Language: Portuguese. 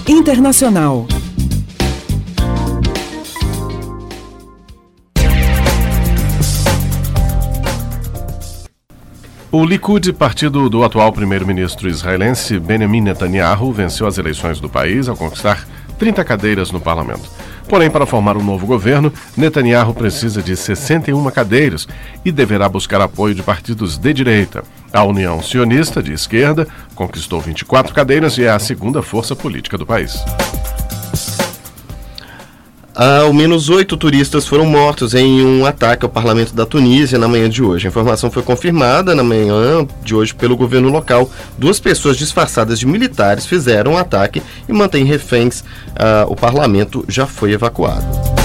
Internacional. O Likud, partido do atual primeiro-ministro israelense Benjamin Netanyahu, venceu as eleições do país ao conquistar 30 cadeiras no parlamento. Porém, para formar um novo governo, Netanyahu precisa de 61 cadeiras e deverá buscar apoio de partidos de direita. A União Sionista, de esquerda, conquistou 24 cadeiras e é a segunda força política do país. Ao menos 8 turistas foram mortos em um ataque ao parlamento da Tunísia na manhã de hoje. A informação foi confirmada na manhã de hoje pelo governo local. 2 pessoas disfarçadas de militares fizeram o ataque e mantêm reféns. O parlamento já foi evacuado.